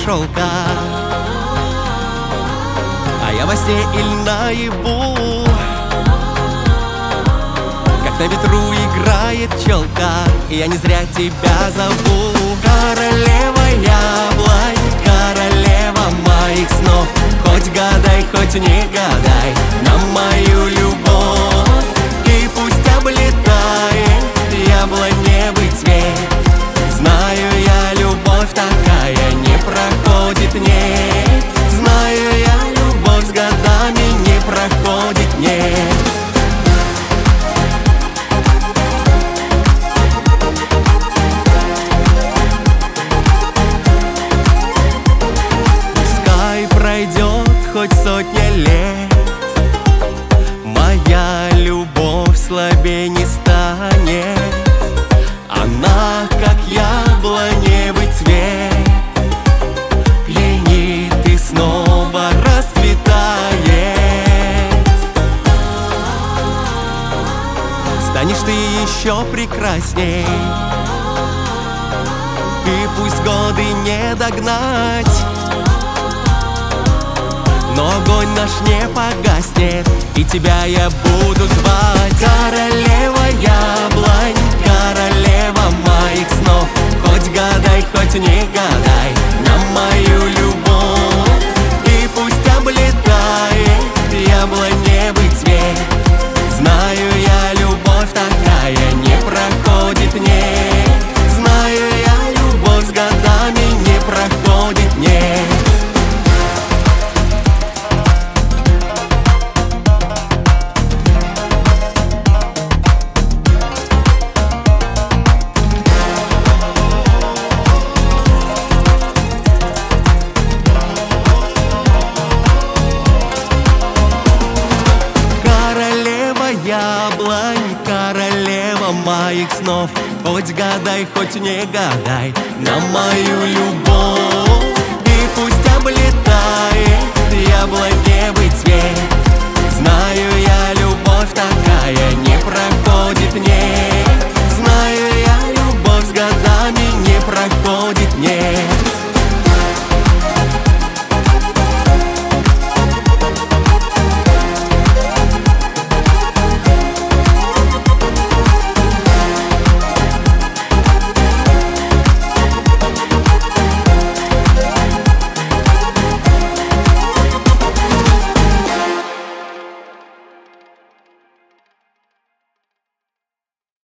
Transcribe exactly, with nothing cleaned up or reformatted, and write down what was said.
шелка. А я во сне или наяву, как на ветру играет пчелка, и я не зря тебя зову. Королева яблонь, королева моих снов, хоть гадай, хоть не гадай на мою любовь. И пусть облетает яблоневый цвет, знаю я, любовь такая не проходит, нет. Знаю я, любовь с годами не проходит, нет. Пускай пройдет хоть сотня лет, моя любовь слабее не станет. Она, как яблоневый цвет, пьянит и снова расцветает. Станешь ты еще прекрасней, и пусть годы не догнать, но огонь наш не погаснет, и тебя я буду звать. Королева яблонь, королева моих снов, хоть гадай, хоть не гадай на мою любовь. И пусть облетает яблоневый цвет, знаю я, любовь такая не проходит, нет. Знаю я, любовь с годами не проходит, нет. Яблонь, королева моих снов, хоть гадай, хоть не гадай на мою любовь.